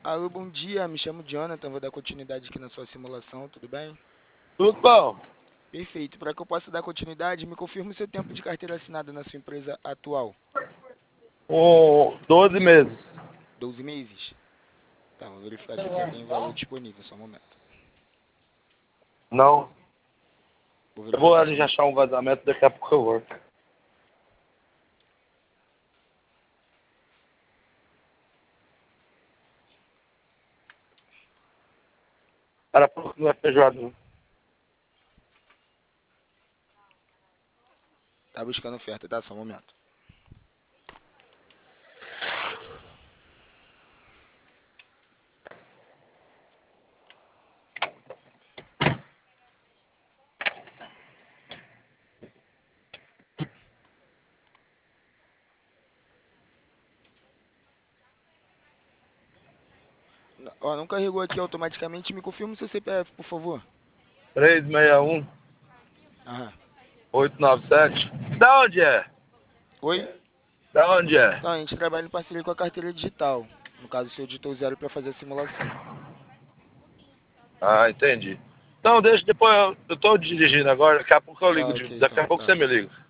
Alô, bom dia, me chamo Jonathan, vou dar continuidade aqui na sua simulação, tudo bem? Tudo bom? Perfeito, para que eu possa dar continuidade, me confirme o seu tempo de carteira assinada na sua empresa atual. 12 meses. 12 meses? Tá, vou verificar aqui se já tem valor disponível, só um momento. Não. Vou Eu vou verificar ali aqui. achar um vazamento, daqui a pouco eu vou. Para pouco não é feijoada, não. Tá buscando oferta, tá? Só um momento. Ó, não carregou aqui automaticamente, me confirma o seu CPF, por favor. 361 Aham. 897. Da onde é? Oi? Da onde é? Então, a gente trabalha em parceria com a carteira digital. No caso, o senhor digitou zero para fazer a simulação. Ah, entendi. Então deixa depois, eu tô dirigindo agora, daqui a pouco eu ligo. Tá, ok, Daqui então, a pouco tá. você me liga.